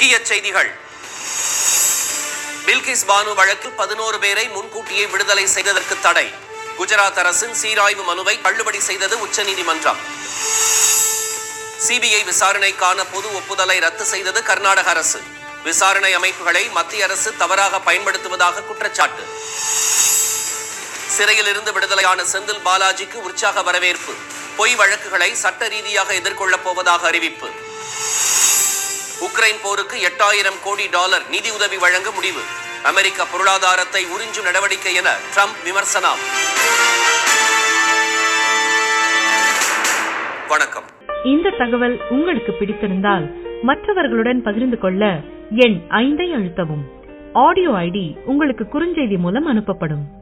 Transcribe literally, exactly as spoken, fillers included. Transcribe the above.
முக்கிய செய்திகள். பில்கிஸ் பானு வழக்கில் பதினோரு பேரை முன்கூட்டியே விடுதலை செய்ததற்கு தடை. குஜராத் அரசின் சீராய்வு மனுவை தள்ளுபடி செய்தது உச்சநீதிமன்றம். சிபிஐ விசாரணைக்கான பொது ஒப்புதலை ரத்து செய்தது கர்நாடக அரசு. விசாரணை அமைப்புகளை மத்திய அரசு தவறாக பயன்படுத்துவதாக குற்றச்சாட்டு. சிறையில் இருந்து விடுதலையான செந்தில் பாலாஜிக்கு உற்சாக வரவேற்பு. பொய் வழக்குகளை சட்ட ரீதியாக எதிர்கொள்ளப் போவதாக அறிவிப்பு. உக்ரைன் போருக்கு எட்டாயிரம் கோடி டாலர் நிதி உதவி வழங்க முடிவு. அமெரிக்க பொருளாதாரத்தை உறிஞ்சும் நடவடிக்கை என ட்ரம்ப் விமர்சனம். வணக்கம். இந்த தகவல் உங்களுக்கு பிடித்திருந்தால் மற்றவர்களுடன் பகிர்ந்து கொள்ள எண் ஐந்தை அழுத்தவும். ஆடியோ ஐடி உங்களுக்கு குறுஞ்செய்தி மூலம் அனுப்பப்படும்.